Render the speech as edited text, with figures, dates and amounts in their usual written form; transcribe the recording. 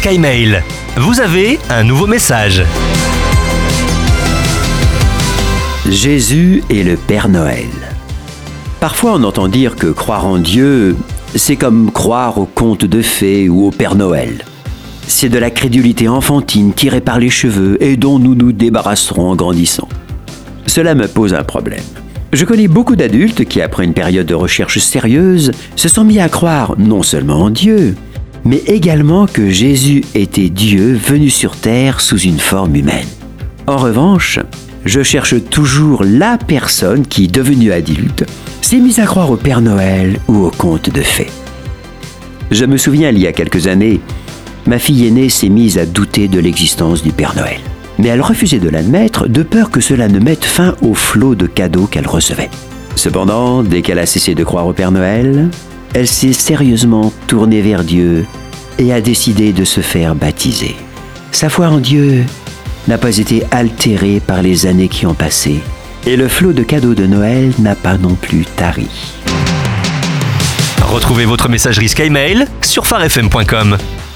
SkyMail. Vous avez un nouveau message. Jésus et le Père Noël. Parfois on entend dire que croire en Dieu, c'est comme croire aux contes de fées ou au Père Noël. C'est de la crédulité enfantine tirée par les cheveux et dont nous nous débarrasserons en grandissant. Cela me pose un problème. Je connais beaucoup d'adultes qui, après une période de recherche sérieuse, se sont mis à croire non seulement en Dieu, mais également que Jésus était Dieu venu sur terre sous une forme humaine. En revanche, je cherche toujours la personne qui, devenue adulte, s'est mise à croire au Père Noël ou aux contes de fées. Je me souviens, il y a quelques années, ma fille aînée s'est mise à douter de l'existence du Père Noël. Mais elle refusait de l'admettre de peur que cela ne mette fin au flot de cadeaux qu'elle recevait. Cependant, dès qu'elle a cessé de croire au Père Noël, elle s'est sérieusement tournée vers Dieu et a décidé de se faire baptiser. Sa foi en Dieu n'a pas été altérée par les années qui ont passé et le flot de cadeaux de Noël n'a pas non plus tari. Retrouvez votre messagerie SkyMail sur pharefm.com.